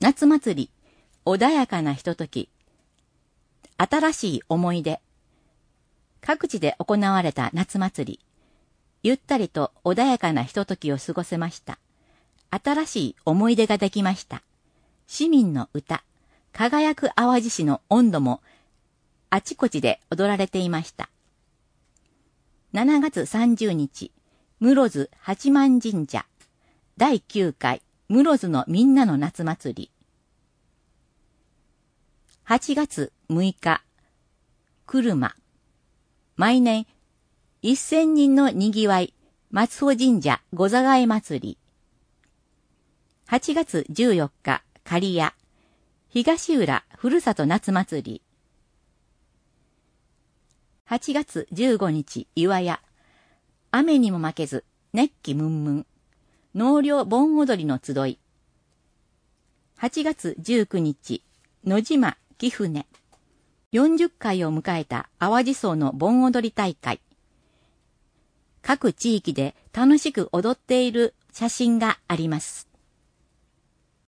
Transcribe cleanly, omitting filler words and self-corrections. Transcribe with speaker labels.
Speaker 1: 夏祭り、穏やかなひととき、新しい思い出。各地で行われた夏祭り、ゆったりと穏やかなひとときを過ごせました。新しい思い出ができました。市民の歌、輝く淡路市の音頭も、あちこちで踊られていました。7月30日、室津八幡神社、第9回室津のみんなの夏祭り。8月6日、車。毎年、1000人のにぎわい、松尾神社御座替え祭り。8月14日、刈谷。東浦ふるさと夏祭り。8月15日、岩屋。雨にも負けず、熱気ムンムン。納涼盆踊りの集い。8月19日、野島貴船。40回を迎えた淡路荘の盆踊り大会。各地域で楽しく踊っている写真があります。